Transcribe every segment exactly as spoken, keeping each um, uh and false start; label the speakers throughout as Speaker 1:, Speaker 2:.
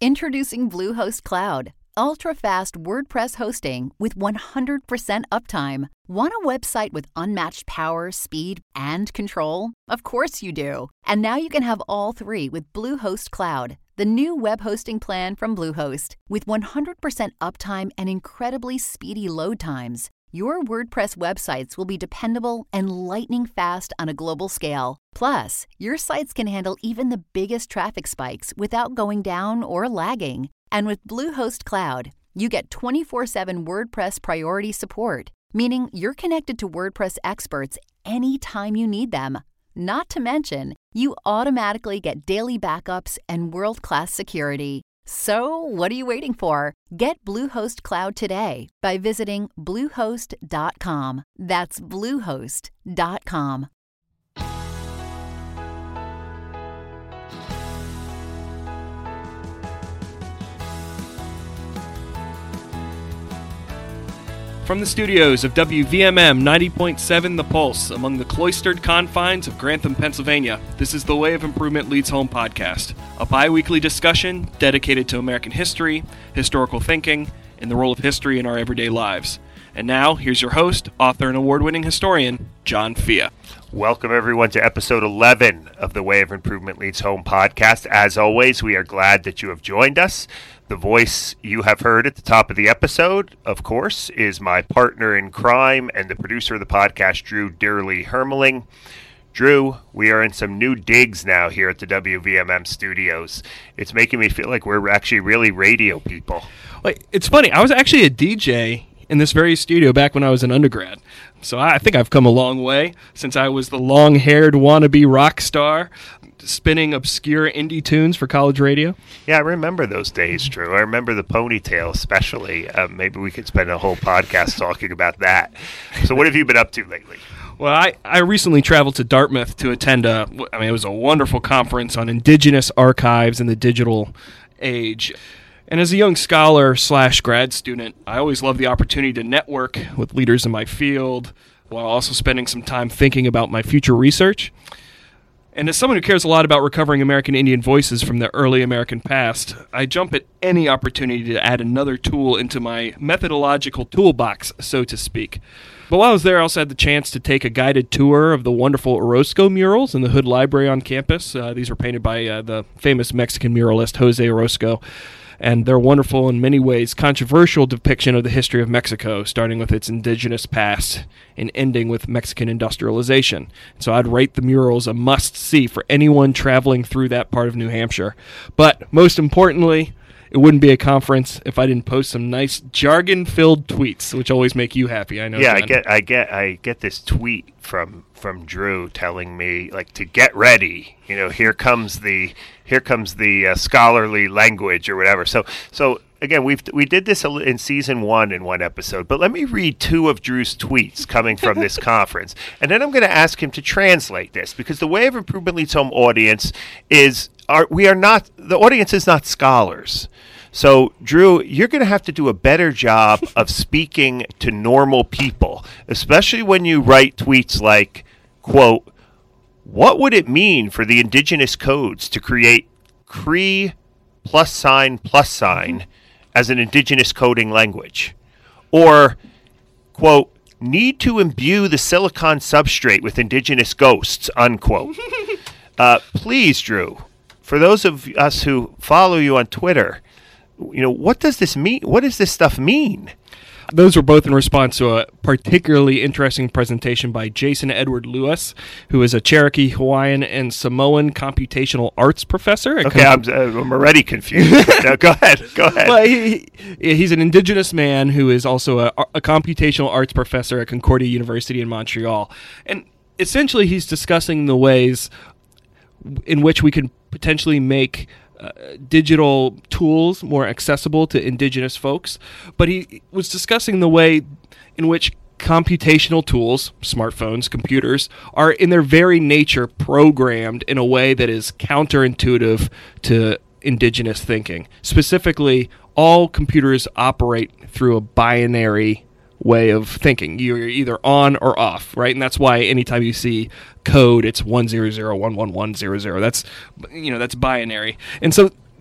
Speaker 1: Introducing Bluehost Cloud, ultra-fast WordPress hosting with one hundred percent uptime. Want a website with unmatched power, speed, and control? Of course you do. And now you can have all three with Bluehost Cloud, the new web hosting plan from Bluehost. With one hundred percent uptime and incredibly speedy load times, your WordPress websites will be dependable and lightning fast on a global scale. Plus, your sites can handle even the biggest traffic spikes without going down or lagging. And with Bluehost Cloud, you get twenty-four seven WordPress priority support, meaning you're connected to WordPress experts anytime you need them. Not to mention, you automatically get daily backups and world-class security. So, what are you waiting for? Get Bluehost Cloud today by visiting bluehost dot com. That's bluehost dot com.
Speaker 2: From the studios of W V M M ninety point seven The Pulse, among the cloistered confines of Grantham, Pennsylvania, this is the Way of Improvement Leads Home podcast, a bi-weekly discussion dedicated to American history, historical thinking, and the role of history in our everyday lives. And now, here's your host, author and award-winning historian, John Fia.
Speaker 3: Welcome, everyone, to episode eleven of the Way of Improvement Leads Home podcast. As always, we are glad that you have joined us. The voice you have heard at the top of the episode, of course, is my partner in crime and the producer of the podcast, Drew Dearly Hermeling. Drew, we are in some new digs now here at the W V M M studios. It's making me feel like we're actually really radio people.
Speaker 2: Like, it's funny, I was actually a D J in this very studio back when I was an undergrad. So I think I've come a long way since I was the long-haired wannabe rock star spinning obscure indie tunes for college radio.
Speaker 3: Yeah, I remember those days, Drew. I remember the ponytail especially. Uh, maybe we could spend a whole podcast talking about that. So what have you been up to lately?
Speaker 2: Well, I, I recently traveled to Dartmouth to attend a, I mean, it was a wonderful conference on indigenous archives in the digital age. And as a young scholar slash grad student, I always love the opportunity to network with leaders in my field while also spending some time thinking about my future research. And as someone who cares a lot about recovering American Indian voices from the early American past, I jump at any opportunity to add another tool into my methodological toolbox, so to speak. But while I was there, I also had the chance to take a guided tour of the wonderful Orozco murals in the Hood Library on campus. Uh, these were painted by uh, the famous Mexican muralist Jose Orozco. And their wonderful, in many ways, controversial depiction of the history of Mexico, starting with its indigenous past and ending with Mexican industrialization. So I'd rate the murals a must-see for anyone traveling through that part of New Hampshire. But most importantly, it wouldn't be a conference if I didn't post some nice jargon-filled tweets, which always make you happy. I know.
Speaker 3: Yeah,
Speaker 2: John.
Speaker 3: I get, I get, I get this tweet from from Drew telling me like to get ready. You know, here comes the here comes the uh, scholarly language or whatever. So, so again, we've we did this in season one in one episode. But let me read two of Drew's tweets coming from this conference, and then I'm going to ask him to translate this because the Way of Improvement Leads Home audience is are we are not the audience is not scholars. So, Drew, you're going to have to do a better job of speaking to normal people, especially when you write tweets like, quote, what would it mean for the indigenous codes to create Cree plus sign plus sign as an indigenous coding language? Or, quote, need to imbue the silicon substrate with indigenous ghosts, unquote. uh, please, Drew, for those of us who follow you on Twitter, you know, what does this mean? What does this stuff mean?
Speaker 2: Those were both in response to a particularly interesting presentation by Jason Edward Lewis, who is a Cherokee, Hawaiian, and Samoan computational arts professor.
Speaker 3: Okay, com- I'm, uh, I'm already confused. No, go ahead, go ahead.
Speaker 2: Well, he, he, he's an indigenous man who is also a, a computational arts professor at Concordia University in Montreal. And essentially he's discussing the ways in which we can potentially make Uh, digital tools more accessible to indigenous folks, but he was discussing the way in which computational tools, smartphones, computers, are in their very nature programmed in a way that is counterintuitive to indigenous thinking. Specifically, all computers operate through a binary way of thinking. You're either on or off, right? And that's why anytime you see code, it's one zero zero one one one zero zero. That's, you know, that's binary. And so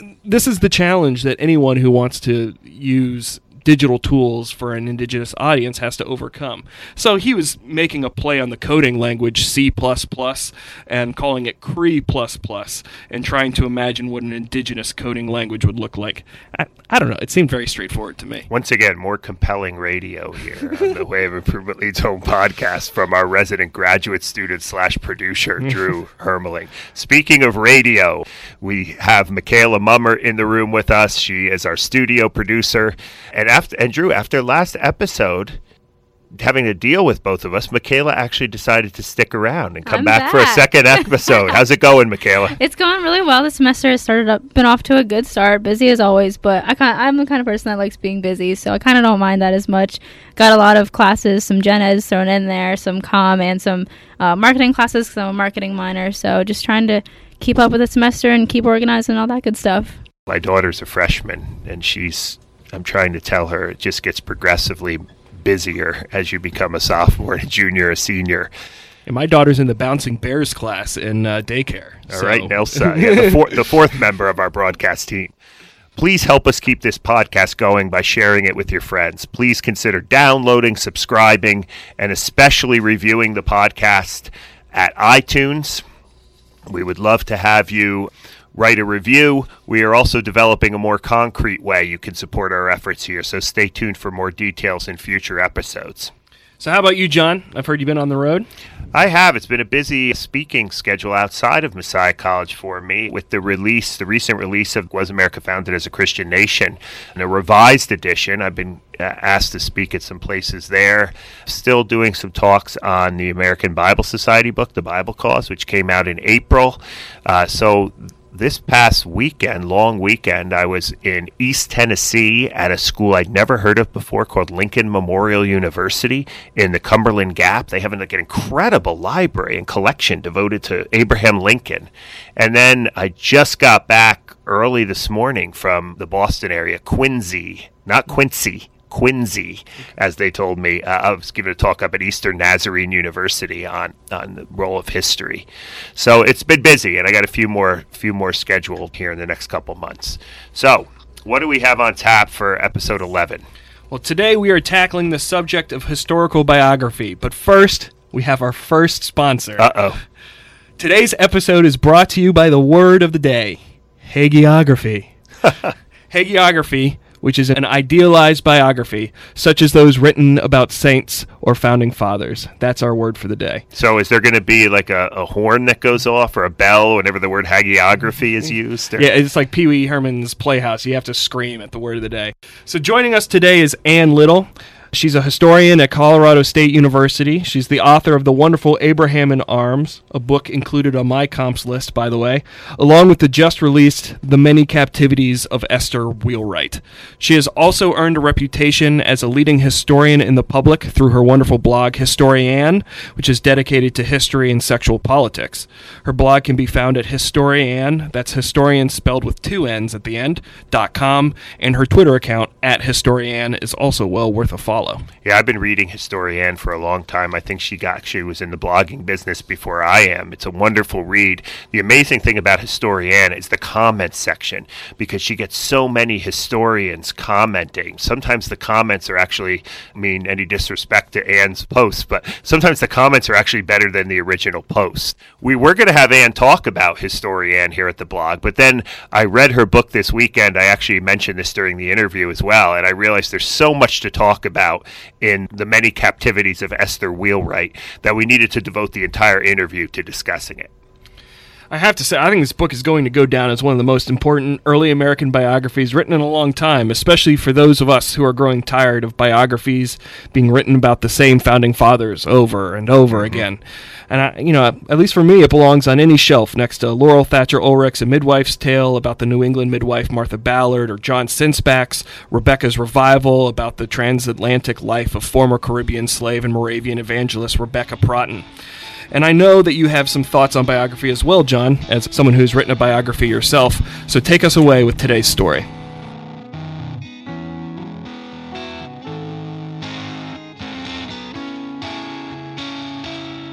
Speaker 2: this is the challenge that anyone who wants to use digital tools for an indigenous audience has to overcome. So he was making a play on the coding language C plus plus and calling it Cree plus plus and trying to imagine what an indigenous coding language would look like. I, I don't know. It seemed very straightforward to me.
Speaker 3: Once again, more compelling radio here on the Way of Improvement Leads Home podcast from our resident graduate student slash producer, Drew Hermeling. Speaking of radio, we have Michaela Mummer in the room with us. She is our studio producer. And after and Drew, after last episode, having to deal with both of us, Michaela actually decided to stick around and come
Speaker 4: I'm
Speaker 3: back,
Speaker 4: back
Speaker 3: for a second episode. How's it going, Michaela?
Speaker 4: It's going really well. The semester has started up, been off to a good start. Busy as always, but I kind I'm the kind of person that likes being busy, so I kind of don't mind that as much. Got a lot of classes, some gen eds thrown in there, some comm, and some uh, marketing classes because I'm a marketing minor. So just trying to keep up with the semester and keep organized and all that good stuff.
Speaker 3: My daughter's a freshman, and she's, I'm trying to tell her, it just gets progressively busier as you become a sophomore, a junior, a senior.
Speaker 2: And my daughter's in the Bouncing Bears class in uh, daycare.
Speaker 3: All
Speaker 2: so.
Speaker 3: right, Nelson, yeah, the, four, the fourth member of our broadcast team. Please help us keep this podcast going by sharing it with your friends. Please consider downloading, subscribing, and especially reviewing the podcast at iTunes. We would love to have you write a review. We are also developing a more concrete way you can support our efforts here, so stay tuned for more details in future episodes.
Speaker 2: So how about you, John? I've heard you've been on the road.
Speaker 3: I have. It's been a busy speaking schedule outside of Messiah College for me with the release, the recent release of Was America Founded as a Christian Nation, and a revised edition. I've been uh, asked to speak at some places there. Still doing some talks on the American Bible Society book, The Bible Cause, which came out in April. Uh, so this past weekend, long weekend, I was in East Tennessee at a school I'd never heard of before called Lincoln Memorial University in the Cumberland Gap. They have an, like, an incredible library and collection devoted to Abraham Lincoln. And then I just got back early this morning from the Boston area, Quincy, not Quincy, Quincy, as they told me. Uh, I was giving a talk up at Eastern Nazarene University on, on the role of history. So it's been busy, and I got a few more few more scheduled here in the next couple months. So what do we have on tap for episode eleven?
Speaker 2: Well, today we are tackling the subject of historical biography, but first, we have our first sponsor.
Speaker 3: Uh-oh.
Speaker 2: Today's episode is brought to you by the word of the day, hagiography. Hagiography, which is an idealized biography, such as those written about saints or founding fathers. That's our word for the day.
Speaker 3: So is there going to be like a, a horn that goes off or a bell whenever the word hagiography is used? Or?
Speaker 2: Yeah, it's like Pee Wee Herman's Playhouse. You have to scream at the word of the day. So joining us today is Ann Little. She's a historian at Colorado State University. She's the author of the wonderful Abraham in Arms, a book included on my comps list, by the way, along with the just-released The Many Captivities of Esther Wheelwright. She has also earned a reputation as a leading historian in the public through her wonderful blog, Historianne, which is dedicated to history and sexual politics. Her blog can be found at Historianne, that's historian spelled with two N's at the end, dot com, and her Twitter account, at Historianne, is also well worth a follow.
Speaker 3: Yeah, I've been reading Historianne for a long time. I think she got, actually was in the blogging business before I am. It's a wonderful read. The amazing thing about Historianne is the comments section, because she gets so many historians commenting. Sometimes the comments are actually, I mean, any disrespect to Ann's posts, but sometimes the comments are actually better than the original post. We were going to have Ann talk about Historianne here at the blog, but then I read her book this weekend. I actually mentioned this during the interview as well, and I realized there's so much to talk about in The Many Captivities of Esther Wheelwright that we needed to devote the entire interview to discussing it.
Speaker 2: I have to say, I think this book is going to go down as one of the most important early American biographies written in a long time, especially for those of us who are growing tired of biographies being written about the same founding fathers over and over mm-hmm. again. And, I, you know, at least for me, it belongs on any shelf next to Laurel Thatcher Ulrich's A Midwife's Tale about the New England midwife Martha Ballard, or John Sinsback's Rebecca's Revival about the transatlantic life of former Caribbean slave and Moravian evangelist Rebecca Proughton. And I know that you have some thoughts on biography as well, John, as someone who's written a biography yourself. So take us away with today's story.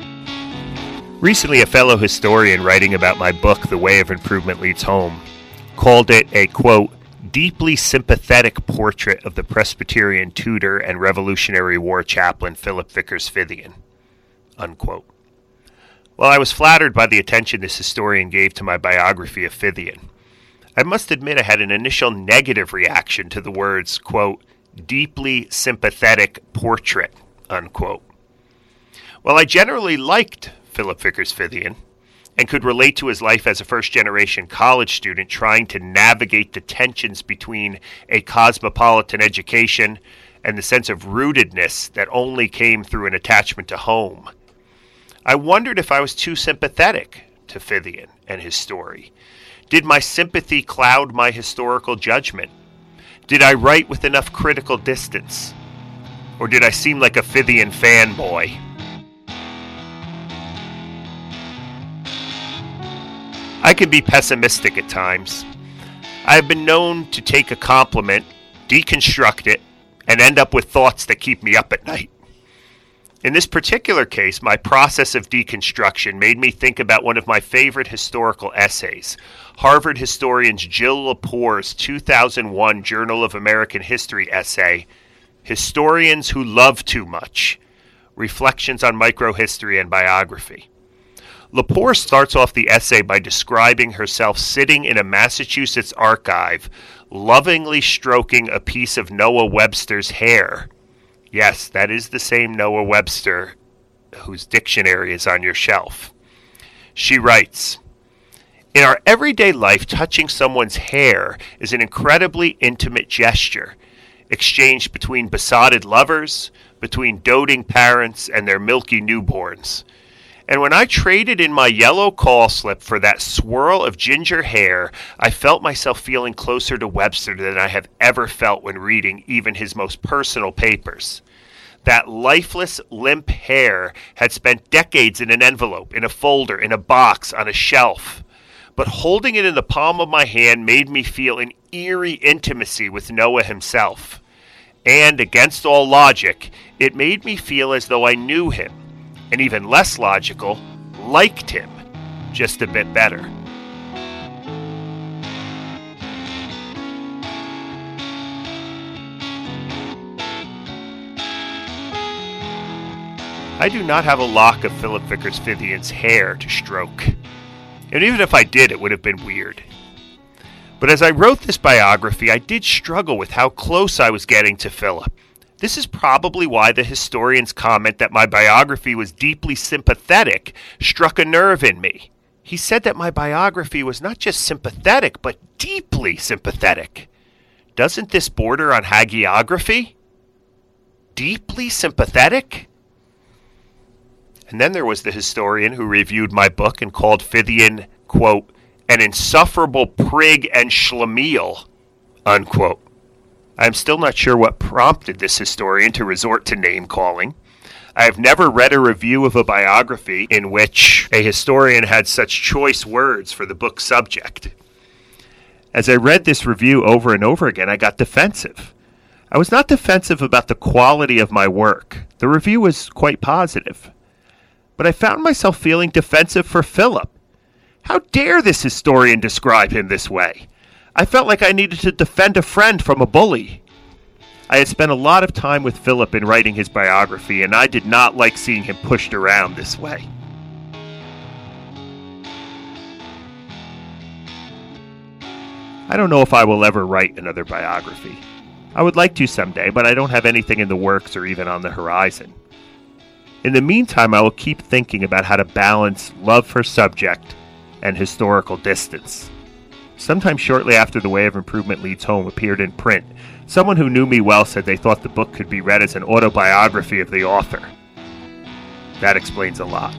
Speaker 3: Recently, a fellow historian writing about my book, The Way of Improvement Leads Home, called it a, quote, deeply sympathetic portrait of the Presbyterian tutor and Revolutionary War chaplain Philip Vickers Fithian, unquote. Well, I was flattered by the attention this historian gave to my biography of Fithian. I must admit I had an initial negative reaction to the words, quote, deeply sympathetic portrait, unquote. While I generally liked Philip Vickers Fithian and could relate to his life as a first-generation college student trying to navigate the tensions between a cosmopolitan education and the sense of rootedness that only came through an attachment to home, I wondered if I was too sympathetic to Fithian and his story. Did my sympathy cloud my historical judgment? Did I write with enough critical distance? Or did I seem like a Fithian fanboy? I can be pessimistic at times. I have been known to take a compliment, deconstruct it, and end up with thoughts that keep me up at night. In this particular case, my process of deconstruction made me think about one of my favorite historical essays, Harvard historians Jill Lepore's two thousand one Journal of American History essay, Historians Who Love Too Much, Reflections on Microhistory and Biography. Lepore starts off the essay by describing herself sitting in a Massachusetts archive, lovingly stroking a piece of Noah Webster's hair. Yes, that is the same Noah Webster whose dictionary is on your shelf. She writes, in our everyday life, touching someone's hair is an incredibly intimate gesture, exchanged between besotted lovers, between doting parents and their milky newborns. And when I traded in my yellow call slip for that swirl of ginger hair, I felt myself feeling closer to Webster than I have ever felt when reading even his most personal papers. That lifeless, limp hair had spent decades in an envelope, in a folder, in a box, on a shelf. But holding it in the palm of my hand made me feel an eerie intimacy with Noah himself. And, against all logic, it made me feel as though I knew him. And even less logical, liked him just a bit better. I do not have a lock of Philip Vickers Fithian's hair to stroke. And even if I did, it would have been weird. But as I wrote this biography, I did struggle with how close I was getting to Philip. This is probably why the historian's comment that my biography was deeply sympathetic struck a nerve in me. He said that my biography was not just sympathetic, but deeply sympathetic. Doesn't this border on hagiography? Deeply sympathetic? And then there was the historian who reviewed my book and called Fithian, quote, an insufferable prig and schlemiel, unquote. I am still not sure what prompted this historian to resort to name-calling. I have never read a review of a biography in which a historian had such choice words for the book's subject. As I read this review over and over again, I got defensive. I was not defensive about the quality of my work. The review was quite positive. But I found myself feeling defensive for Philip. How dare this historian describe him this way? I felt like I needed to defend a friend from a bully. I had spent a lot of time with Philip in writing his biography, and I did not like seeing him pushed around this way. I don't know if I will ever write another biography. I would like to someday, but I don't have anything in the works or even on the horizon. In the meantime, I will keep thinking about how to balance love for subject and historical distance. Sometime shortly after The Way of Improvement Leads Home appeared in print, someone who knew me well said they thought the book could be read as an autobiography of the author. That explains a lot.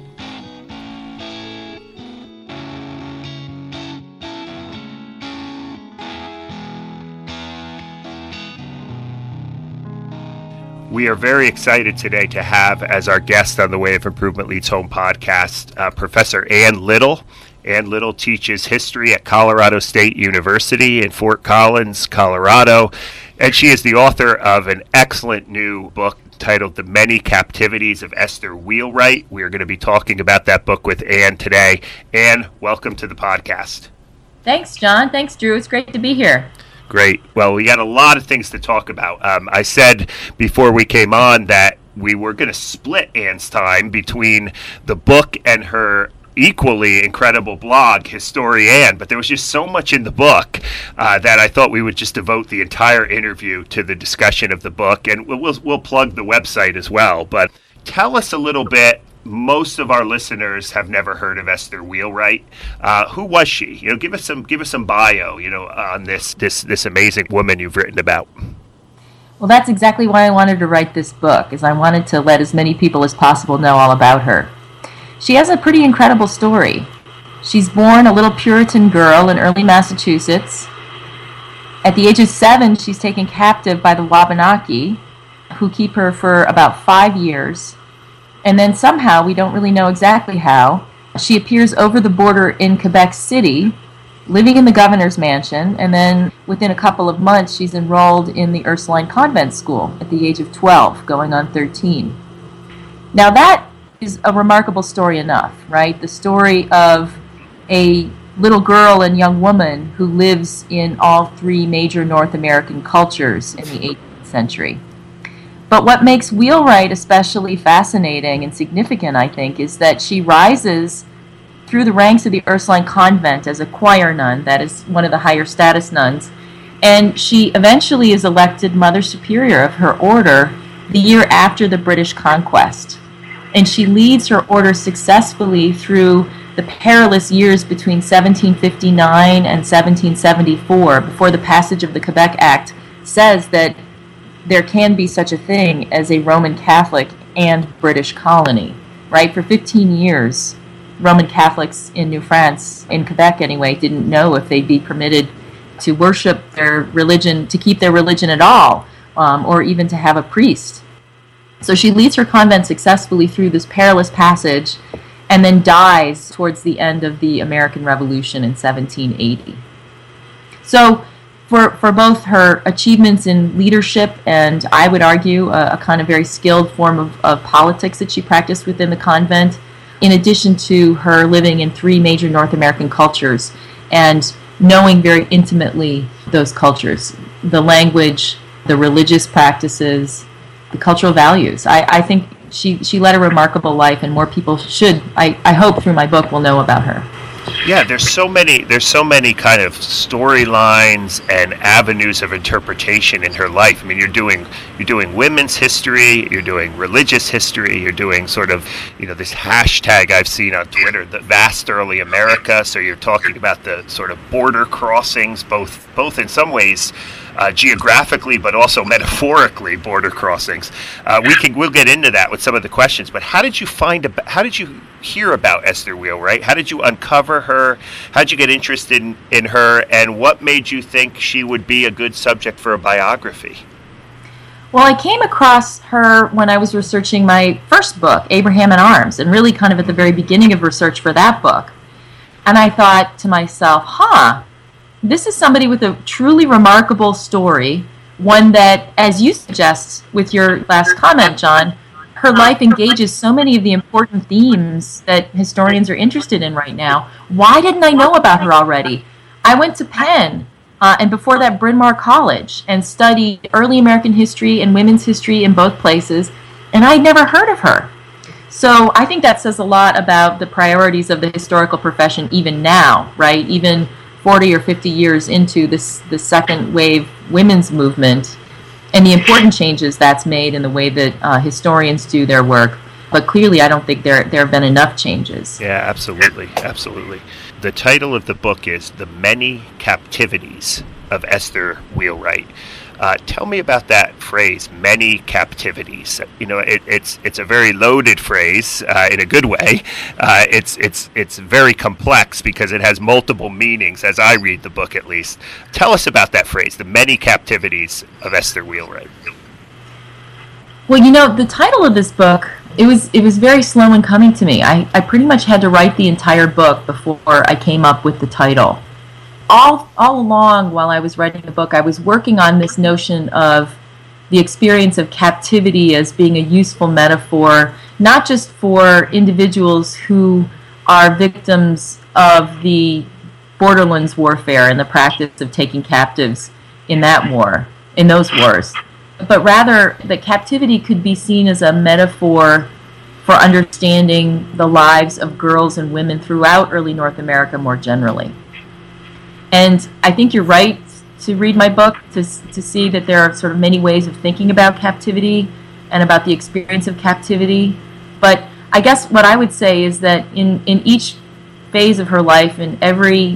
Speaker 3: We are very excited today to have as our guest on the Way of Improvement Leads Home podcast, uh, Professor Ann Little. Ann Little teaches history at Colorado State University in Fort Collins, Colorado, and she is the author of an excellent new book titled The Many Captivities of Esther Wheelwright. We are going to be talking about that book with Ann today. Ann, welcome to the podcast.
Speaker 5: Thanks, John. Thanks, Drew. It's great to be here.
Speaker 3: Great. Well, we got a lot of things to talk about. Um, I said before we came on that we were going to split Anne's time between the book and her equally incredible blog, History Anne, but there was just so much in the book uh, that I thought we would just devote the entire interview to the discussion of the book, and we'll, we'll, we'll plug the website as well. But tell us a little bit. Most of our listeners have never heard of Esther Wheelwright. Uh, who was she? You know, give us some give us some bio. You know, on this this this amazing woman you've written about.
Speaker 5: Well, that's exactly why I wanted to write this book, is I wanted to let as many people as possible know all about her. She has a pretty incredible story. She's born a little Puritan girl in early Massachusetts. At the age of seven, she's taken captive by the Wabanaki, who keep her for about five years. And then somehow, we don't really know exactly how, she appears over the border in Quebec City, living in the governor's mansion, and then within a couple of months, she's enrolled in the Ursuline Convent School at the age of twelve, going on thirteen. Now that is a remarkable story enough, right? The story of a little girl and young woman who lives in all three major North American cultures in the eighteenth century. But what makes Wheelwright especially fascinating and significant, I think, is that she rises through the ranks of the Ursuline Convent as a choir nun, that is one of the higher status nuns, and she eventually is elected Mother Superior of her order the year after the British conquest. And she leads her order successfully through the perilous years between seventeen fifty-nine and seventeen seventy-four, before the passage of the Quebec Act says that there can be such a thing as a Roman Catholic and British colony, right? For fifteen years, Roman Catholics in New France, in Quebec anyway, didn't know if they'd be permitted to worship their religion, to keep their religion at all, um, or even to have a priest. So she leads her convent successfully through this perilous passage and then dies towards the end of the American Revolution in seventeen eighty. So for, for both her achievements in leadership and, I would argue, a, a kind of very skilled form of, of politics that she practiced within the convent, in addition to her living in three major North American cultures and knowing very intimately those cultures, the language, the religious practices, the cultural values. I, I think she, she led a remarkable life, and more people should, I, I hope through my book, will know about her.
Speaker 3: Yeah, there's so many there's so many kind of storylines and avenues of interpretation in her life. I mean, you're doing you're doing women's history, you're doing religious history, you're doing sort of, you know, this hashtag I've seen on Twitter, the vast early America. So you're talking about the sort of border crossings, both both in some ways Uh, geographically, but also metaphorically, border crossings. Uh, we can we'll get into that with some of the questions. But how did you find about? How did you hear about Esther Wheelwright? How did you uncover her? How did you get interested in, in her? And what made you think she would be a good subject for a biography?
Speaker 5: Well, I came across her when I was researching my first book, Abraham in Arms, and really kind of at the very beginning of research for that book. And I thought to myself, huh, this is somebody with a truly remarkable story, one that, as you suggest with your last comment, John, her life engages so many of the important themes that historians are interested in right now. Why didn't I know about her already? I went to Penn, uh, and before that Bryn Mawr College, and studied early American history and women's history in both places, and I'd never heard of her. So I think that says a lot about the priorities of the historical profession even now, right? Even forty or fifty years into this the second wave women's movement, and the important changes that's made in the way that uh, historians do their work. But clearly, I don't think there there have been enough changes.
Speaker 3: Yeah, absolutely, absolutely. The title of the book is The Many Captivities of Esther Wheelwright. Uh, tell me about that phrase, many captivities. You know, it, it's it's a very loaded phrase uh, in a good way. Uh, it's it's it's very complex because it has multiple meanings, as I read the book at least. Tell us about that phrase, the many captivities of Esther Wheelwright.
Speaker 5: Well, you know, the title of this book, it was it was very slow in coming to me. I, I pretty much had to write the entire book before I came up with the title. All all along while I was writing the book, I was working on this notion of the experience of captivity as being a useful metaphor, not just for individuals who are victims of the borderlands warfare and the practice of taking captives in that war, in those wars, but rather that captivity could be seen as a metaphor for understanding the lives of girls and women throughout early North America more generally. And I think you're right to read my book to to see that there are sort of many ways of thinking about captivity and about the experience of captivity. But I guess what I would say is that in, in each phase of her life, in every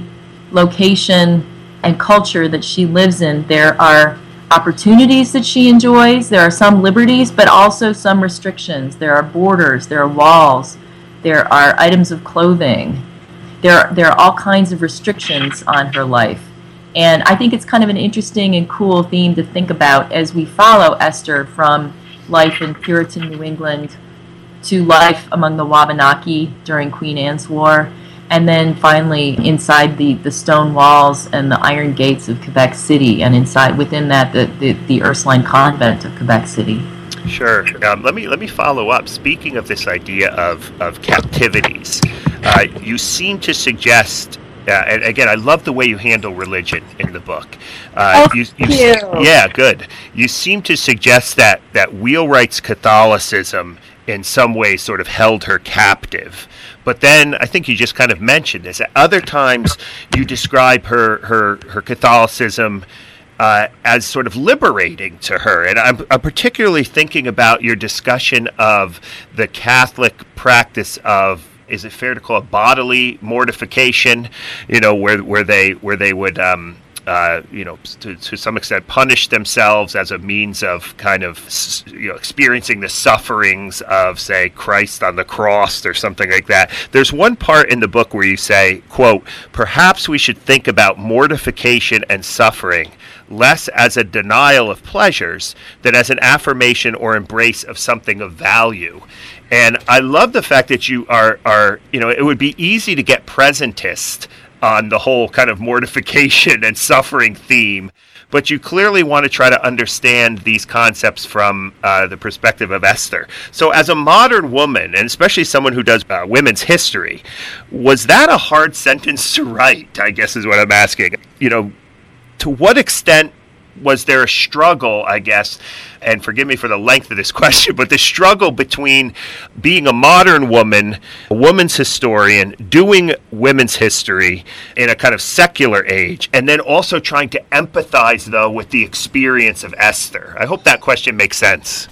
Speaker 5: location and culture that she lives in, there are opportunities that she enjoys, there are some liberties, but also some restrictions. There are borders, there are walls, there are items of clothing, there, there are all kinds of restrictions on her life. And I think it's kind of an interesting and cool theme to think about as we follow Esther from life in Puritan New England to life among the Wabanaki during Queen Anne's War, and then finally inside the, the stone walls and the iron gates of Quebec City, and inside within that the, the, the Ursuline convent of Quebec City.
Speaker 3: Sure. Um, let me let me follow up. Speaking of this idea of, of captivities, uh, you seem to suggest, uh, and again, I love the way you handle religion in the book. Uh,
Speaker 5: oh,
Speaker 3: you, you,
Speaker 5: you.
Speaker 3: Yeah, good. You seem to suggest that, that Wheelwright's Catholicism in some ways sort of held her captive. But then I think you just kind of mentioned this. At other times you describe her her, her Catholicism uh, as sort of liberating to her. And I'm, I'm particularly thinking about your discussion of the Catholic practice of, is it fair to call it bodily mortification? You know, where where they where they would um, Uh, you know, to, to some extent, punish themselves as a means of kind of, you know, experiencing the sufferings of, say, Christ on the cross or something like that. There's one part in the book where you say, quote, "Perhaps we should think about mortification and suffering less as a denial of pleasures than as an affirmation or embrace of something of value." And I love the fact that you are, are you know, it would be easy to get presentist on the whole kind of mortification and suffering theme, but you clearly want to try to understand these concepts from uh, the perspective of Esther. So as a modern woman, and especially someone who does uh, women's history, was that a hard sentence to write, I guess is what I'm asking. You know, to what extent was there a struggle, I guess, and forgive me for the length of this question, but the struggle between being a modern woman, a woman's historian, doing women's history in a kind of secular age, and then also trying to empathize, though, with the experience of Esther? I hope that question makes sense.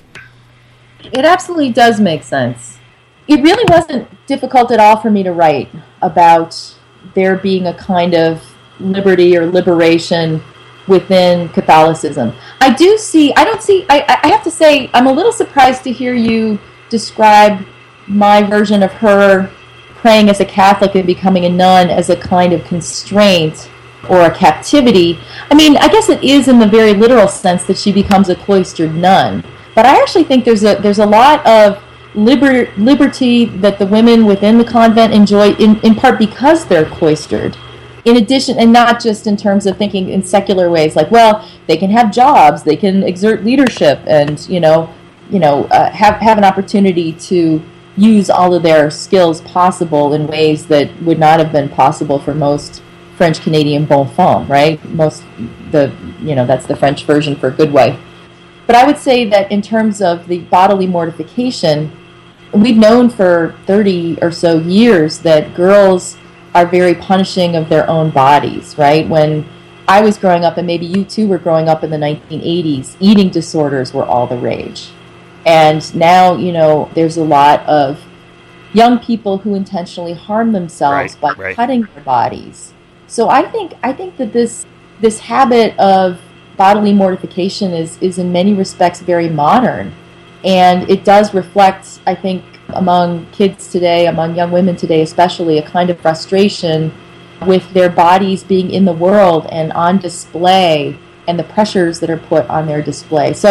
Speaker 5: It absolutely does make sense. It really wasn't difficult at all for me to write about there being a kind of liberty or liberation within Catholicism. I do see, I don't see, I, I have to say, I'm a little surprised to hear you describe my version of her praying as a Catholic and becoming a nun as a kind of constraint or a captivity. I mean, I guess it is in the very literal sense that she becomes a cloistered nun. But I actually think there's a there's a lot of liber, liberty that the women within the convent enjoy, in, in part because they're cloistered. In addition, and not just in terms of thinking in secular ways, like, well, they can have jobs, they can exert leadership, and you know, you know, uh, have have an opportunity to use all of their skills possible in ways that would not have been possible for most French Canadian bonne femme, right? Most the you know that's the French version for good wife. But I would say that in terms of the bodily mortification, we've known for thirty or so years that girls are very punishing of their own bodies, right? When I was growing up, and maybe you too were growing up in the nineteen eighties, eating disorders were all the rage. And now, you know, there's a lot of young people who intentionally harm themselves
Speaker 3: right,
Speaker 5: by
Speaker 3: right.
Speaker 5: cutting their bodies. So I think I think that this this habit of bodily mortification is, is in many respects very modern. And it does reflect, I think, among kids today, among young women today especially, a kind of frustration with their bodies being in the world and on display and the pressures that are put on their display. So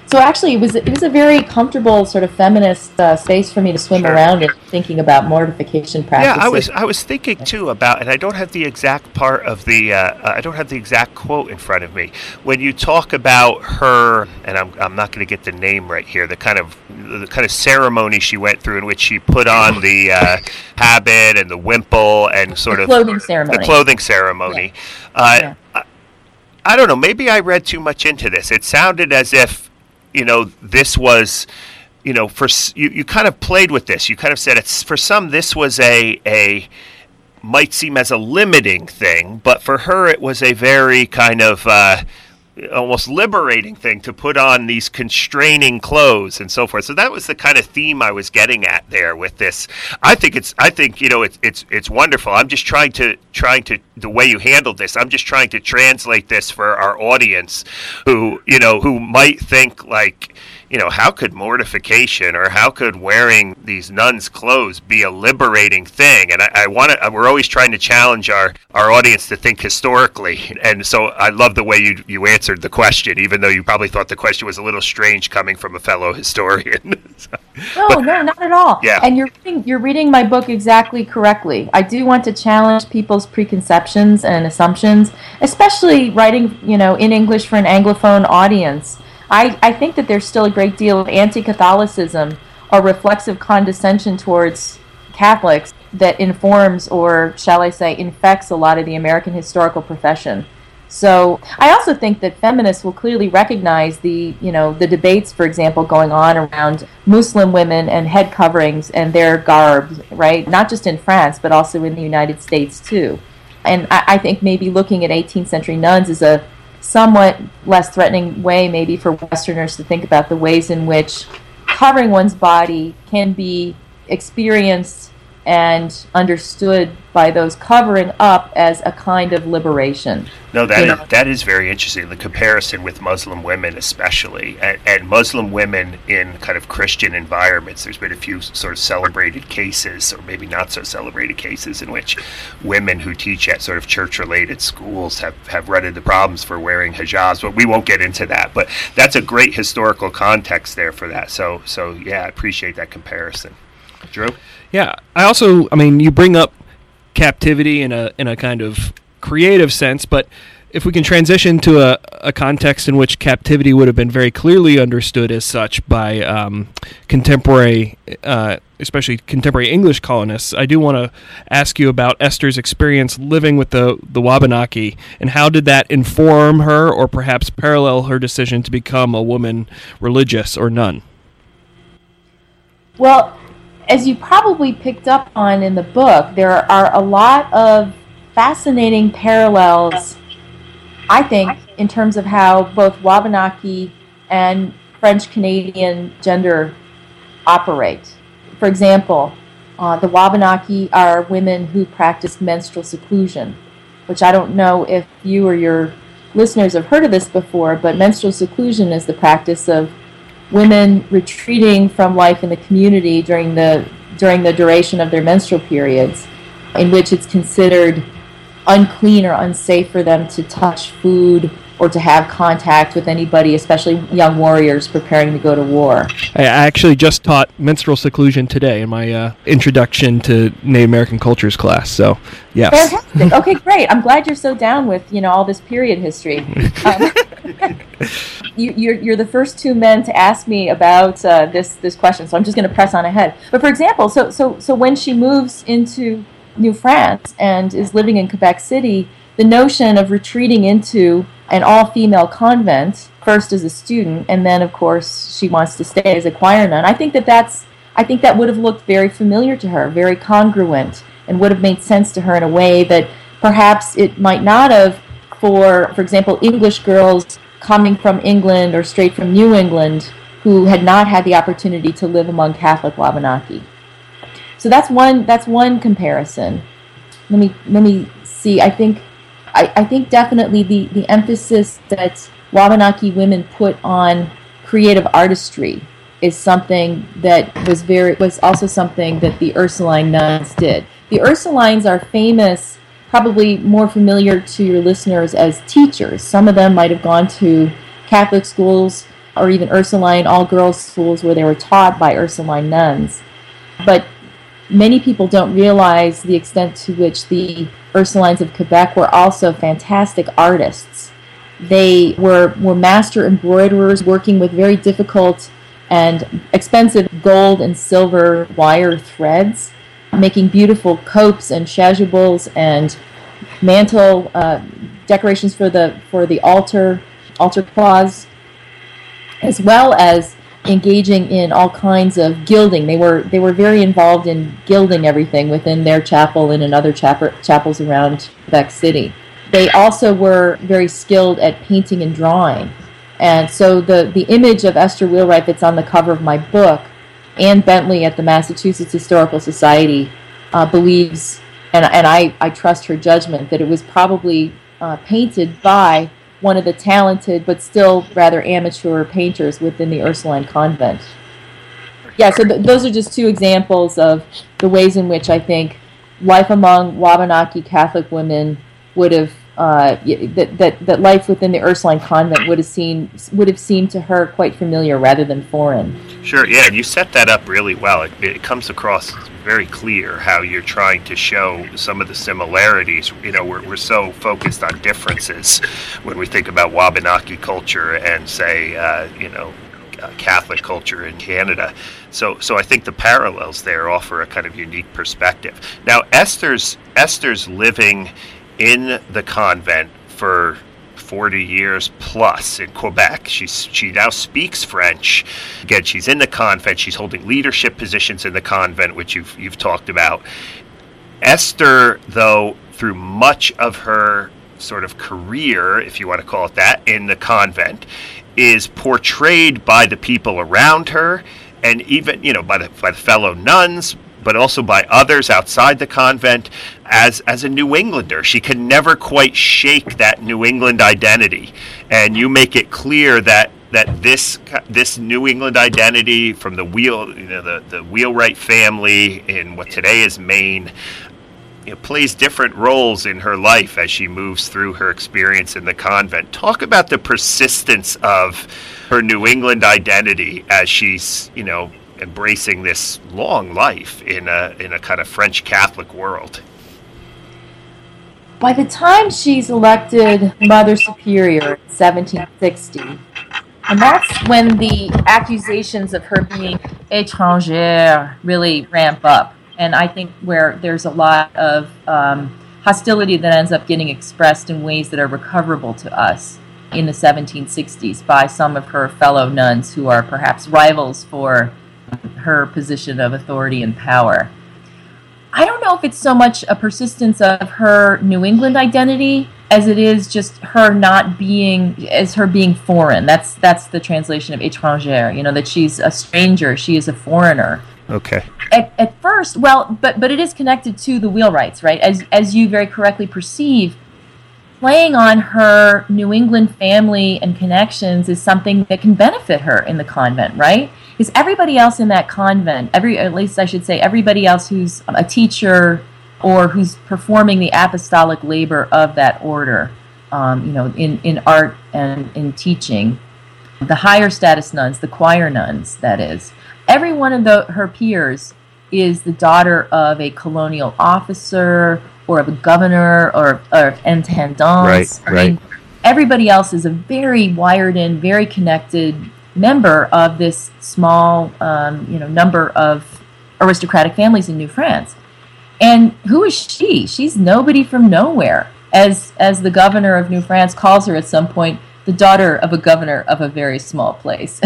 Speaker 5: So actually, it was it was a very comfortable sort of feminist uh, space for me to swim
Speaker 3: Sure.
Speaker 5: around in, thinking about mortification practices.
Speaker 3: Yeah, I was I was thinking too about, and I don't have the exact part of the uh, I don't have the exact quote in front of me. When you talk about her, and I'm I'm not going to get the name right here, the kind of the kind of ceremony she went through in which she put on the uh, habit and the wimple and sort
Speaker 5: The
Speaker 3: of
Speaker 5: clothing ceremony.
Speaker 3: The clothing ceremony.
Speaker 5: Yeah.
Speaker 3: Uh,
Speaker 5: Yeah.
Speaker 3: I, I don't know. Maybe I read too much into this. It sounded as if, you know, this was, you know, for s- you, you kind of played with this. You kind of said it's for some this was a a might seem as a limiting thing, but for her it was a very kind of uh, almost liberating thing to put on these constraining clothes and so forth. So that was the kind of theme I was getting at there with this. I think it's I think you know it's it's it's wonderful. I'm just trying to trying to the way you handled this. I'm just trying to translate this for our audience who, you know, who might think like, you know, how could mortification or how could wearing these nuns' clothes be a liberating thing? And I, I want to. We're always trying to challenge our, our audience to think historically. And so I love the way you you answered the question, even though you probably thought the question was a little strange coming from a fellow historian. So,
Speaker 5: No,
Speaker 3: but-
Speaker 5: no, not at all.
Speaker 3: Yeah.
Speaker 5: And you're reading, you're reading my book exactly correctly. I do want to challenge people's preconceptions and assumptions, especially writing, you know, in English for an Anglophone audience. I, I think that there's still a great deal of anti-Catholicism or reflexive condescension towards Catholics that informs, or shall I say, infects a lot of the American historical profession. So I also think that feminists will clearly recognize the, you know, the debates, for example, going on around Muslim women and head coverings and their garb, right? Not just in France, but also in the United States too. And I, I think maybe looking at eighteenth century nuns is a somewhat less threatening way maybe for Westerners to think about the ways in which covering one's body can be experienced and understood by those covering up as a kind of liberation.
Speaker 3: No, that
Speaker 5: You
Speaker 3: is,
Speaker 5: know.
Speaker 3: that is very interesting. The comparison with Muslim women, especially, and, and Muslim women in kind of Christian environments. There's been a few sort of celebrated cases, or maybe not so celebrated cases, in which women who teach at sort of church-related schools have, have run into problems for wearing hijabs. But we won't get into that. But that's a great historical context there for that. So, so yeah, I appreciate that comparison. Drew?
Speaker 2: Yeah, I also, I mean, you bring up captivity in a in a kind of creative sense, but if we can transition to a, a context in which captivity would have been very clearly understood as such by um, contemporary, uh, especially contemporary English colonists, I do want to ask you about Esther's experience living with the, the Wabanaki, and how did that inform her or perhaps parallel her decision to become a woman religious or nun?
Speaker 5: Well, as you probably picked up on in the book, there are a lot of fascinating parallels, I think, in terms of how both Wabanaki and French-Canadian gender operate. For example, uh, the Wabanaki are women who practice menstrual seclusion, which I don't know if you or your listeners have heard of this before, but menstrual seclusion is the practice of women retreating from life in the community during the during the duration of their menstrual periods, in which it's considered unclean or unsafe for them to touch food or to have contact with anybody, especially young warriors preparing to go to war.
Speaker 2: I actually just taught menstrual seclusion today in my uh, introduction to Native American cultures class. So, yes.
Speaker 5: Fantastic. Okay, great. I'm glad you're so down with, you know, all this period history. Um, you, you're you're the first two men to ask me about uh, this this question, so I'm just going to press on ahead. But for example, so so so when she moves into New France and is living in Quebec City, the notion of retreating into an all-female convent, first as a student, and then, of course, she wants to stay as a choir nun. I think that that's, I think that would have looked very familiar to her, very congruent, and would have made sense to her in a way that perhaps it might not have for, for example, English girls coming from England or straight from New England who had not had the opportunity to live among Catholic Wabanaki. So that's one, that's one comparison. Let me, let me see. I think I, I think definitely the, the emphasis that Wabanaki women put on creative artistry is something that was very was also something that the Ursuline nuns did. The Ursulines are famous, probably more familiar to your listeners as teachers. Some of them might have gone to Catholic schools or even Ursuline all-girls schools where they were taught by Ursuline nuns. But many people don't realize the extent to which the Ursulines of Quebec were also fantastic artists. They were, were master embroiderers working with very difficult and expensive gold and silver wire threads, making beautiful copes and chasubles and mantle uh, decorations for the for the altar, altar cloths, as well as engaging in all kinds of gilding. They were they were very involved in gilding everything within their chapel and in other chap- chapels around Quebec City. They also were very skilled at painting and drawing. And so the, the image of Esther Wheelwright that's on the cover of my book, Anne Bentley at the Massachusetts Historical Society uh, believes, and, and I, I trust her judgment, that it was probably uh, painted by one of the talented but still rather amateur painters within the Ursuline convent. Yeah, so th- those are just two examples of the ways in which I think life among Wabanaki Catholic women would have uh, that, that that life within the Ursuline convent would have seen would have seemed to her quite familiar rather than foreign.
Speaker 3: Sure, yeah, and you set that up really well. It, it comes across very clear how you're trying to show some of the similarities. You know, we're we're so focused on differences when we think about Wabanaki culture and say, uh, you know, uh, Catholic culture in Canada. So, so I think the parallels there offer a kind of unique perspective. Now, Esther's Esther's living in the convent for forty years plus in Quebec. She's, she now speaks French. Again, she's in the convent. She's holding leadership positions in the convent, which you've, you've talked about. Esther, though, through much of her sort of career, if you want to call it that, in the convent, is portrayed by the people around her and even, you know, by the, by the fellow nuns, but also by others outside the convent as as a New Englander. She can never quite shake that New England identity. And you make it clear that that this this New England identity from the wheel you know the, the Wheelwright family in what today is Maine, you know, plays different roles in her life as she moves through her experience in the convent. Talk about the persistence of her New England identity as she's, you know, embracing this long life in a in a kind of French Catholic world.
Speaker 5: By the time she's elected Mother Superior in seventeen sixty, and that's when the accusations of her being étrangère really ramp up, and I think where there's a lot of um, hostility that ends up getting expressed in ways that are recoverable to us in the seventeen sixties by some of her fellow nuns who are perhaps rivals for her position of authority and power. I don't know if it's so much a persistence of her New England identity as it is just her not being, as her being foreign. That's that's the translation of étrangère, you know, that she's a stranger, she is a foreigner.
Speaker 3: Okay.
Speaker 5: At, at first, well, but but it is connected to the Wheelwrights, right? As as you very correctly perceive, playing on her New England family and connections is something that can benefit her in the convent, right? Because everybody else in that convent, every at least I should say, everybody else who's a teacher or who's performing the apostolic labor of that order, um, you know, in, in art and in teaching, the higher status nuns, the choir nuns, that is, every one of the, her peers is the daughter of a colonial officer or of a governor or, or intendant.
Speaker 3: Right,
Speaker 5: I
Speaker 3: right.
Speaker 5: mean, everybody else is a very wired in, very connected member of this small, um, you know, number of aristocratic families in New France. And who is she? She's nobody from nowhere. As as the governor of New France calls her at some point, the daughter of a governor of a very small place.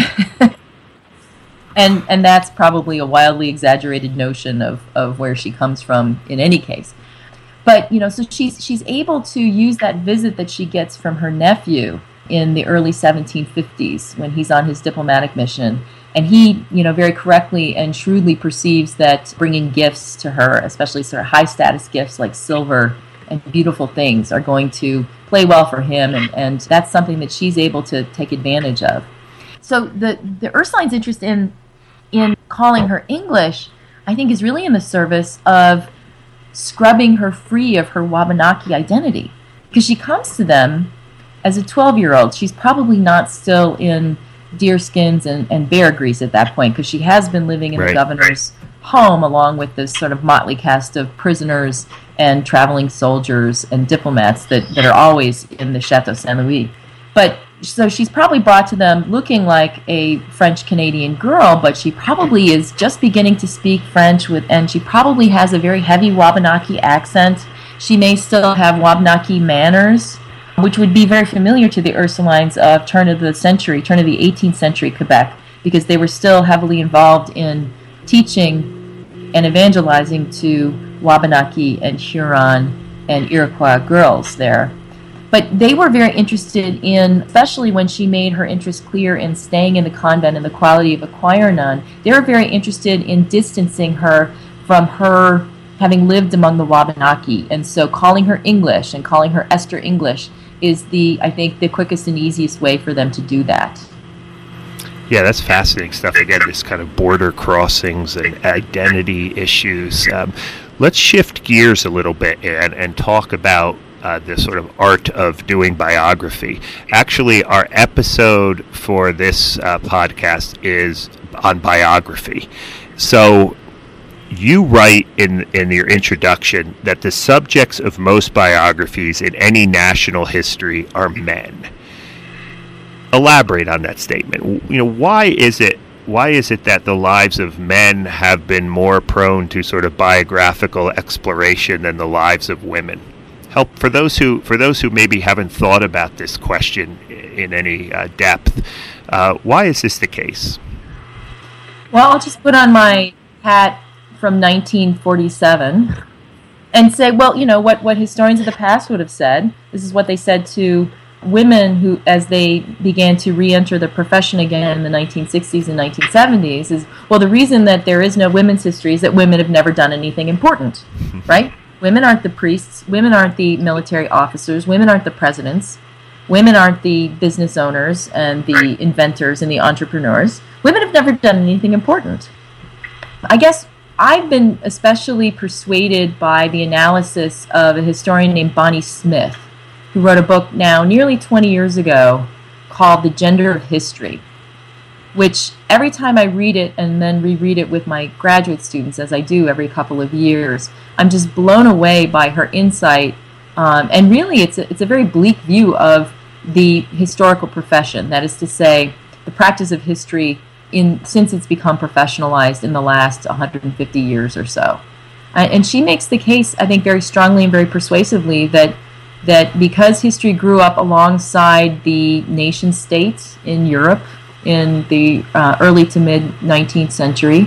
Speaker 5: and and that's probably a wildly exaggerated notion of, of where she comes from in any case. But, you know, so she's she's able to use that visit that she gets from her nephew in the early seventeen fifties when he's on his diplomatic mission. And he, you know, very correctly and shrewdly perceives that bringing gifts to her, especially sort of high-status gifts like silver and beautiful things, are going to play well for him. And, and that's something that she's able to take advantage of. So the, the Ursuline's interest in in calling her English, I think, is really in the service of scrubbing her free of her Wabanaki identity. Because she comes to them as a twelve-year-old. She's probably not still in deer skins and, and bear grease at that point, because she has been living in
Speaker 3: Right.
Speaker 5: the governor's home along with this sort of motley cast of prisoners and traveling soldiers and diplomats that, that are always in the Chateau Saint Louis. But so she's probably brought to them looking like a French-Canadian girl, but she probably is just beginning to speak French, with, and she probably has a very heavy Wabanaki accent. She may still have Wabanaki manners, which would be very familiar to the Ursulines of turn of the century, turn of the eighteenth century Quebec, because they were still heavily involved in teaching and evangelizing to Wabanaki and Huron and Iroquois girls there. But they were very interested in, especially when she made her interest clear in staying in the convent and the quality of a choir nun, they were very interested in distancing her from her having lived among the Wabanaki. And so calling her English and calling her Esther English is the, I think, the quickest and easiest way for them to do that.
Speaker 3: Yeah, that's fascinating stuff. Again, this kind of border crossings and identity issues. Um, let's shift gears a little bit and, and talk about uh, the sort of art of doing biography. Actually, our episode for this uh, podcast is on biography. So you write in, in your introduction that the subjects of most biographies in any national history are men. Elaborate on that statement. You know, why is it why is it that the lives of men have been more prone to sort of biographical exploration than the lives of women? Help for those who for those who maybe haven't thought about this question in any uh, depth. Uh, why is this the case?
Speaker 5: Well, I'll just put on my hat from nineteen forty-seven and say, well, you know, what, what historians of the past would have said. This is what they said to women who, as they began to re-enter the profession again in the nineteen sixties and nineteen seventies, is, well, the reason that there is no women's history is that women have never done anything important, right? Women aren't the priests, women aren't the military officers, women aren't the presidents, women aren't the business owners and the inventors and the entrepreneurs. Women have never done anything important. I guess I've been especially persuaded by the analysis of a historian named Bonnie Smith, who wrote a book now nearly twenty years ago called The Gender of History, which every time I read it and then reread it with my graduate students, as I do every couple of years, I'm just blown away by her insight. Um, and really, it's a, it's a very bleak view of the historical profession. That is to say, the practice of history in since it's become professionalized in the last one hundred fifty years or so. And she makes the case, I think, very strongly and very persuasively that that because history grew up alongside the nation states in Europe in the uh, early to mid nineteenth century,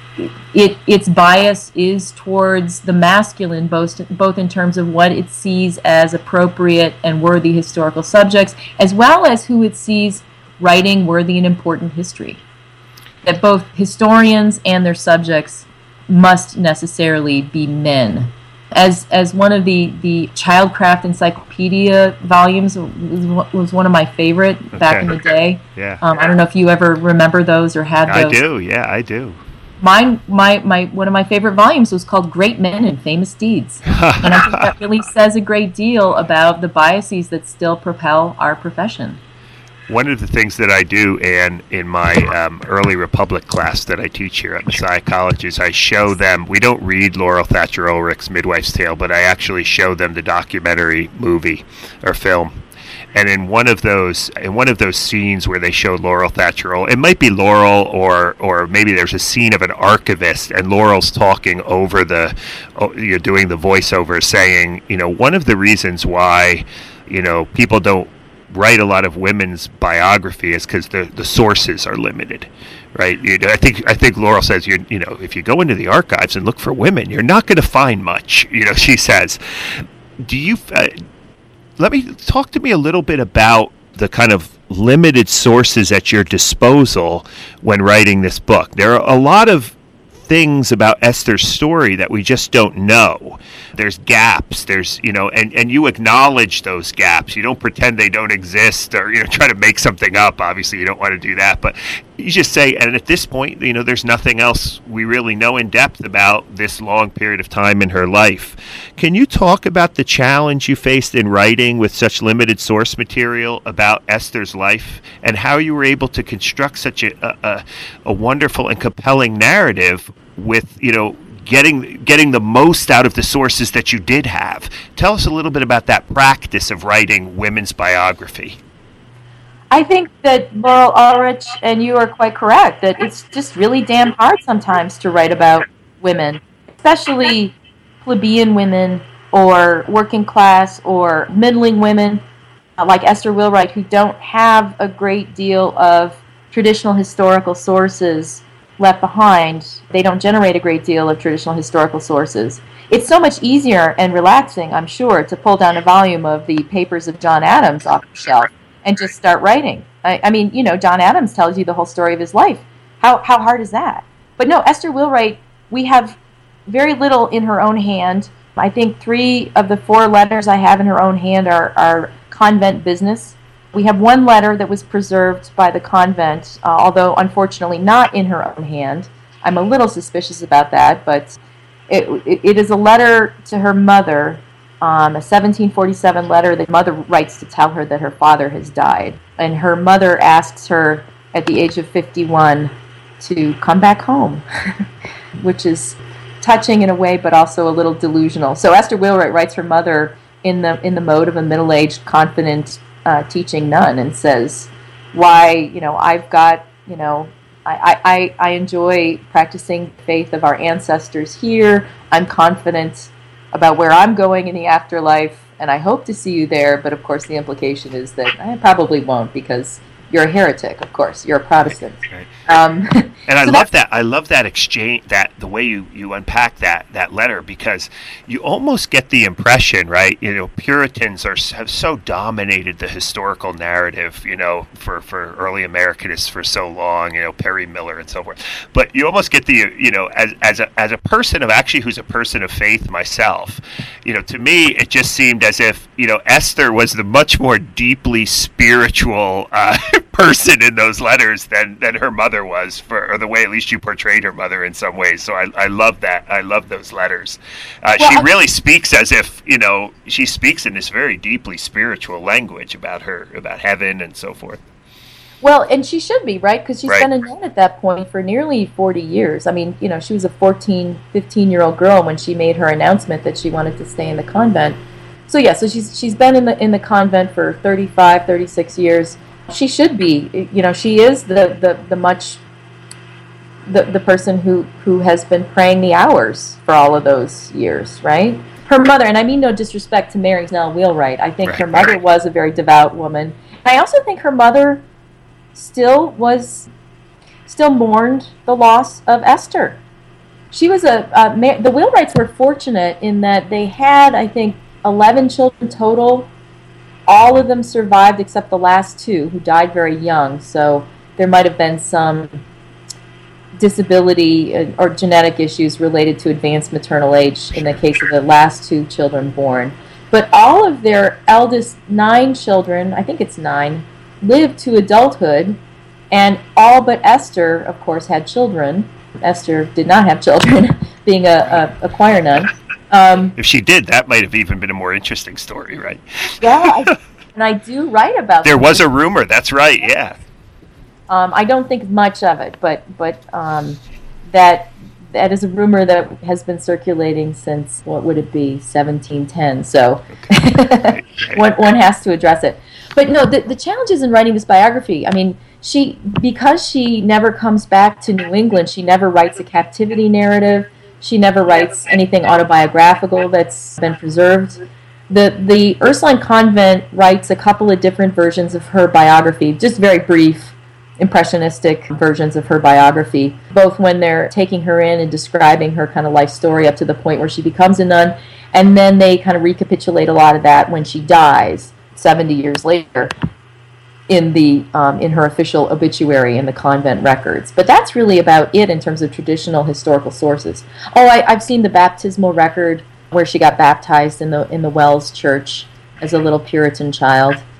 Speaker 5: it its bias is towards the masculine, both, both in terms of what it sees as appropriate and worthy historical subjects, as well as who it sees writing worthy and important history. That both historians and their subjects must necessarily be men. As as one of the, the Childcraft Encyclopedia volumes was one of my favorite okay. back in the day.
Speaker 3: Yeah.
Speaker 5: Um, I don't know if you ever remember those or had those.
Speaker 3: I do. Yeah, I do.
Speaker 5: Mine, my, my, one of my favorite volumes was called Great Men and Famous Deeds. And I think that really says a great deal about the biases that still propel our profession.
Speaker 3: One of the things that I do, and in my um, early Republic class that I teach here at Messiah College, is I show them, we don't read Laurel Thatcher Ulrich's Midwife's Tale, but I actually show them the documentary movie or film. And in one of those, in one of those scenes where they show Laurel Thatcher Ulrich, it might be Laurel, or or maybe there's a scene of an archivist, and Laurel's talking over the, you know, doing the voiceover, saying, you know, one of the reasons why, you know, people don't write a lot of women's biography is because the the sources are limited, right? You know, I think I think Laurel says, you you know, if you go into the archives and look for women, you're not going to find much. You know, she says. Do you? Uh, let me talk to me a little bit about the kind of limited sources at your disposal when writing this book. There are a lot of things about Esther's story that we just don't know. There's gaps, there's, you know, and, and you acknowledge those gaps. You don't pretend they don't exist or, you know, try to make something up. Obviously, you don't want to do that. But you just say, and at this point, you know, there's nothing else we really know in depth about this long period of time in her life. Can you talk about the challenge you faced in writing with such limited source material about Esther's life, and how you were able to construct such a a, a wonderful and compelling narrative with, you know, getting getting the most out of the sources that you did have? Tell us a little bit about that practice of writing women's biography.
Speaker 5: I think that Laurel Ulrich and you are quite correct, that it's just really damn hard sometimes to write about women, especially plebeian women or working class or middling women uh, like Esther Wilright, who don't have a great deal of traditional historical sources left behind. They don't generate a great deal of traditional historical sources. It's so much easier and relaxing, I'm sure, to pull down a volume of the papers of John Adams off the shelf and just start writing. I, I mean, you know, John Adams tells you the whole story of his life. How how hard is that? But no, Esther Wilright, we have very little in her own hand. I think three of the four letters I have in her own hand are, are convent business. We have one letter that was preserved by the convent, uh, although unfortunately not in her own hand. I'm a little suspicious about that, but it, it, it is a letter to her mother, um, a seventeen forty-seven letter that mother writes to tell her that her father has died. And her mother asks her at the age of fifty-one to come back home, which is touching in a way, but also a little delusional. So Esther Wilright writes her mother in the in the mode of a middle-aged, confident uh, teaching nun, and says, "Why, you know, I've got, you know, I, I, I enjoy practicing the faith of our ancestors here. I'm confident about where I'm going in the afterlife, and I hope to see you there. But of course, the implication is that I probably won't, because you're a heretic. Of course, you're a Protestant."
Speaker 3: Right.
Speaker 5: Um,
Speaker 3: and I
Speaker 5: so
Speaker 3: love that. I love that exchange, that the way you, you unpack that that letter, because you almost get the impression, right? You know, Puritans are have so dominated the historical narrative, you know, for, for early Americanists for so long, you know, Perry Miller and so forth. But you almost get the, you know, as as a as a person of actually who's a person of faith myself, you know, to me it just seemed as if, you know, Esther was the much more deeply spiritual uh, person in those letters than than her mother was, for or the way at least you portrayed her mother in some ways. So I, I love that. I love those letters. Uh, well, she I, really speaks as if, you know, she speaks in this very deeply spiritual language about her, about heaven and so forth.
Speaker 5: Well, and she should be, right? Because she's
Speaker 3: right.
Speaker 5: been a nun at that point for nearly forty years. I mean, you know, she was a fourteen, fifteen-year-old girl when she made her announcement that she wanted to stay in the convent. So yeah, so she's she's been in the in the convent for thirty-five, thirty-six years. She should be, you know, she is the, the, the much, the, the person who, who has been praying the hours for all of those years, right? Her mother, and I mean no disrespect to Mary Snell Wheelwright, I think
Speaker 3: right,
Speaker 5: her mother
Speaker 3: right.
Speaker 5: was a very devout woman. And I also think her mother still was, still mourned the loss of Esther. She was a, uh, the Wheelwrights were fortunate in that they had, I think, eleven children total. All of them survived except the last two, who died very young. So there might have been some disability or genetic issues related to advanced maternal age in the case of the last two children born. But all of their eldest nine children, I think it's nine, lived to adulthood, and all but Esther, of course, had children. Esther did not have children, being a, a, a choir nun. Um,
Speaker 3: if she did, that might have even been a more interesting story, right?
Speaker 5: Yeah, I, and I do write about
Speaker 3: there
Speaker 5: that.
Speaker 3: was a rumor, that's right, yeah.
Speaker 5: Um, I don't think much of it, but but um, that that is a rumor that has been circulating since, what would it be, seventeen ten, so okay. one, one has to address it. But no, the, the challenges in writing this biography, I mean, she because she never comes back to New England, she never writes a captivity narrative. She never writes anything autobiographical that's been preserved. The the Ursuline Convent writes a couple of different versions of her biography, just very brief, impressionistic versions of her biography, both when they're taking her in and describing her kind of life story up to the point where she becomes a nun, and then they kind of recapitulate a lot of that when she dies seventy years later in the um, in her official obituary in the convent records. But that's really about it in terms of traditional historical sources. Oh, I, I've seen the baptismal record where she got baptized in the in the Wells Church as a little Puritan child.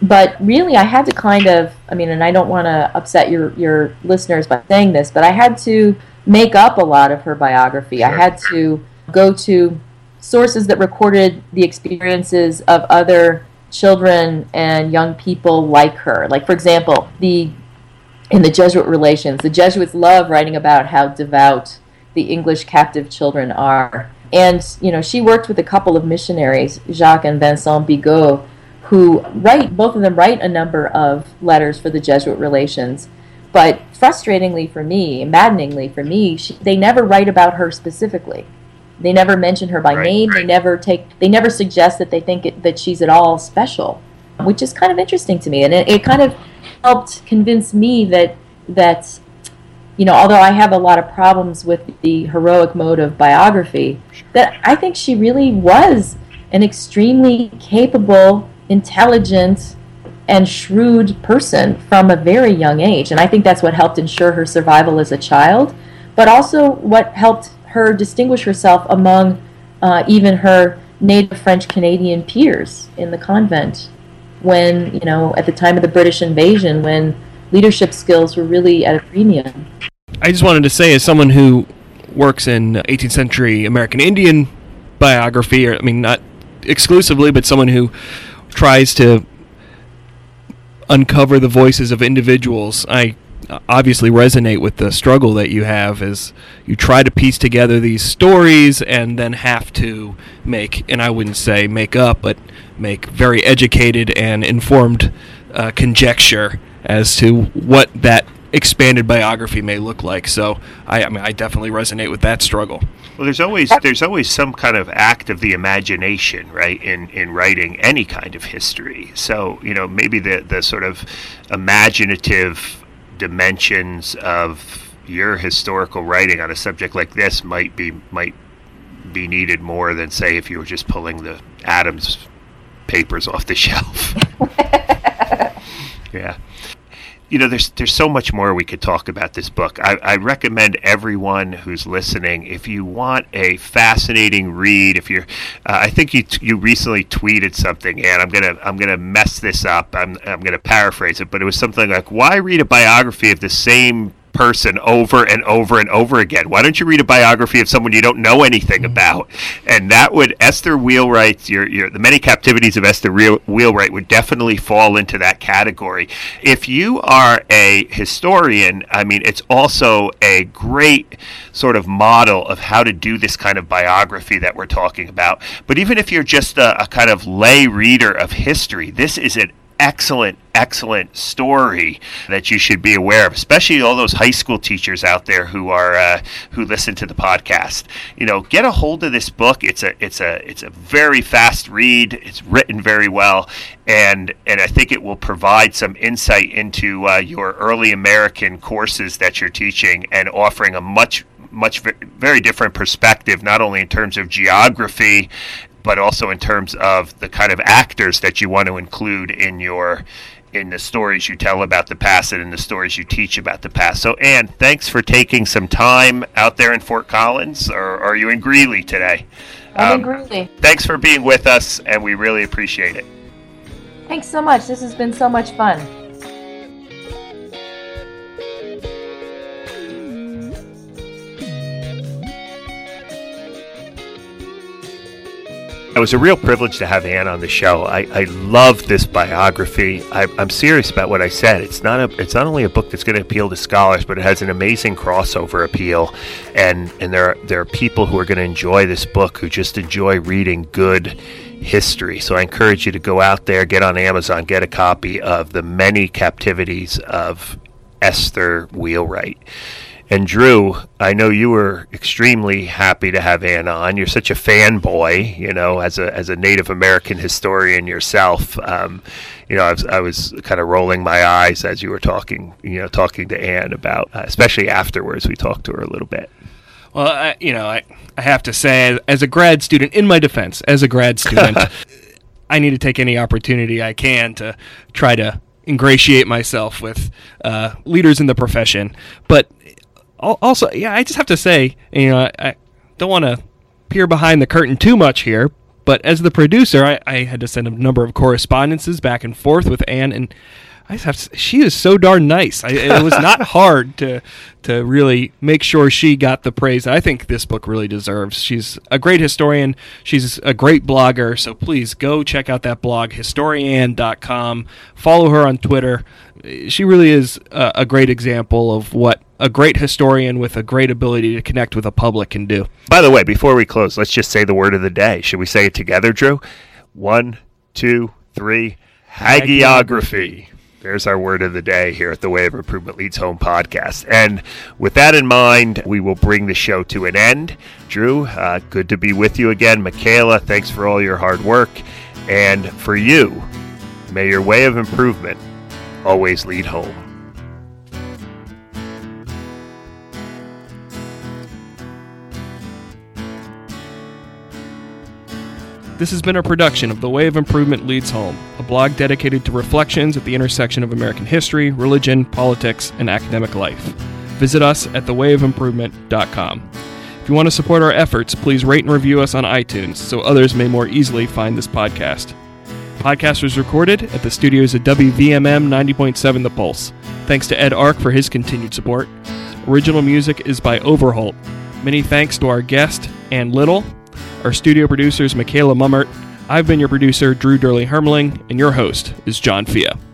Speaker 5: but really, I had to kind of, I mean, and I don't want to upset your, your listeners by saying this, but I had to make up a lot of her biography. Sure. I had to go to sources that recorded the experiences of other children and young people like her. Like, for example, the in the Jesuit relations, the Jesuits love writing about how devout the English captive children are. And, you know, she worked with a couple of missionaries, Jacques and Vincent Bigot, who write, both of them write a number of letters for the Jesuit relations. But frustratingly for me, maddeningly for me, she, they never write about her specifically. They never mention her by right, name. Right. They never take. They never suggest that they think it, that she's at all special, which is kind of interesting to me. And it, it kind of helped convince me that that you know, although I have a lot of problems with the heroic mode of biography, that I think she really was an extremely capable, intelligent, and shrewd person from a very young age. And I think that's what helped ensure her survival as a child, but also what helped her distinguish herself among uh, even her native French-Canadian peers in the convent when, you know, at the time of the British invasion, when leadership skills were really at a premium.
Speaker 2: I just wanted to say, as someone who works in eighteenth century American Indian biography, or I mean, not exclusively, but someone who tries to uncover the voices of individuals, I obviously resonate with the struggle that you have as you try to piece together these stories and then have to make, and I wouldn't say make up, but make very educated and informed uh, conjecture as to what that expanded biography may look like. So I, I mean, I definitely resonate with that struggle.
Speaker 3: Well, there's always there's always some kind of act of the imagination, right, in, in writing any kind of history. So, you know, maybe the, the sort of imaginative dimensions of your historical writing on a subject like this might be might be needed more than, say, if you were just pulling the Adams papers off the shelf. Yeah. You know, there's there's so much more we could talk about this book. I, I recommend everyone who's listening, if you want a fascinating read, if you're, uh, I think you t- you recently tweeted something, and I'm gonna I'm gonna mess this up. I'm I'm gonna paraphrase it, but it was something like, "Why read a biography of the same person over and over and over again? Why don't you read a biography of someone you don't know anything about?" And that would, Esther Wheelwright's, your, your, the Many Captivities of Esther Wheelwright would definitely fall into that category. If you are a historian, I mean, it's also a great sort of model of how to do this kind of biography that we're talking about. But even if you're just a, a kind of lay reader of history, this is an excellent, excellent story that you should be aware of, especially all those high school teachers out there who are uh, who listen to the podcast. You know, get a hold of this book. It's a it's a it's a very fast read. It's written very well, and and I think it will provide some insight into uh, your early American courses that you're teaching, and offering a much much very different perspective, not only in terms of geography, but also in terms of the kind of actors that you want to include in your in the stories you tell about the past and in the stories you teach about the past. So, Anne, thanks for taking some time out there in Fort Collins, or are you in Greeley today?
Speaker 5: I'm um, in Greeley.
Speaker 3: Thanks for being with us, and we really appreciate it.
Speaker 5: Thanks so much. This has been so much fun.
Speaker 3: It was a real privilege to have Anne on the show. I, I love this biography. I, I'm serious about what I said. It's not a. It's not only a book that's going to appeal to scholars, but it has an amazing crossover appeal. And and there are, there are people who are going to enjoy this book who just enjoy reading good history. So I encourage you to go out there, get on Amazon, get a copy of The Many Captivities of Esther Wheelwright. And Drew, I know you were extremely happy to have Anne on. You're such a fanboy, you know, as a as a Native American historian yourself. Um, you know, I was, I was kind of rolling my eyes as you were talking, you know, talking to Anne about, uh, especially afterwards, we talked to her a little bit.
Speaker 2: Well, I, you know, I, I have to say, as a grad student, in my defense, as a grad student, I need to take any opportunity I can to try to ingratiate myself with uh, leaders in the profession. But also, yeah, I just have to say, you know, I, I don't want to peer behind the curtain too much here, But as the producer, I, I had to send a number of correspondences back and forth with Anne, and I just have to, she is so darn nice. I, it was not hard to to really make sure she got the praise I think this book really deserves. She's a great historian. She's a great blogger. So please go check out that blog, historian dot com. Follow her on Twitter. She really is a, a great example of what a great historian with a great ability to connect with the public can do.
Speaker 3: By the way, before we close, let's just say the word of the day. Should we say it together, Drew? One, two, three. Hagiography. There's our word of the day here at the Way of Improvement Leads Home podcast. And with that in mind, we will bring the show to an end. Drew, uh, good to be with you again. Michaela, thanks for all your hard work. And for you, may your way of improvement always lead home.
Speaker 2: This has been a production of The Way of Improvement Leads Home, a blog dedicated to reflections at the intersection of American history, religion, politics, and academic life. Visit us at the way of improvement dot com. If you want to support our efforts, please rate and review us on iTunes so others may more easily find this podcast. The podcast was recorded at the studios of W V M M ninety point seven The Pulse. Thanks to Ed Ark for his continued support. Original music is by Overholt. Many thanks to our guest, Ann Little. Our studio producer is Michaela Mummert. I've been your producer, Drew Durley Hermling, and your host is John Fia.